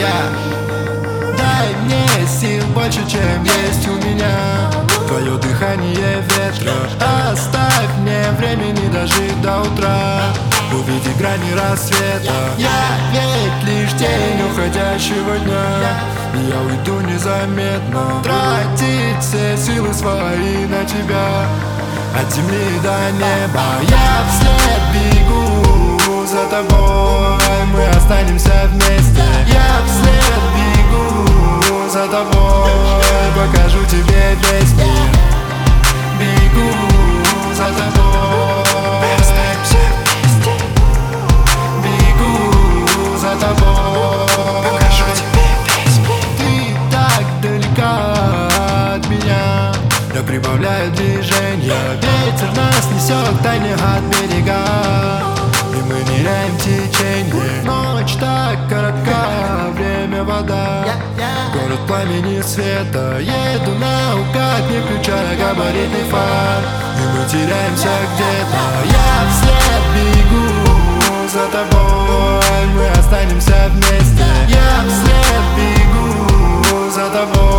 Дай мне сил больше, чем есть у меня. Твое дыхание ветра, оставь мне времени дожить до утра. Увиди грани рассвета. Я ведь лишь тень уходящего дня. Я уйду незаметно, тратить все силы свои на тебя. От земли до неба я вслед бегу за тобой. Мы останемся вместе. Я вслед бегу за тобой. Покажу тебе весь мир. Бегу за тобой. Мы останемся вместе. Бегу за тобой. Покажу тебе весь мир. Ты так далека от меня. Я прибавляю движение. Ветер нас несет дальних от берега. И мы ныряем в течение. Ночь так коротка, время вода. Город пламени света. Еду наугад, не включая габаритный фар. И мы теряемся где-то. Я вслед бегу за тобой. Мы останемся вместе. Я вслед бегу за тобой.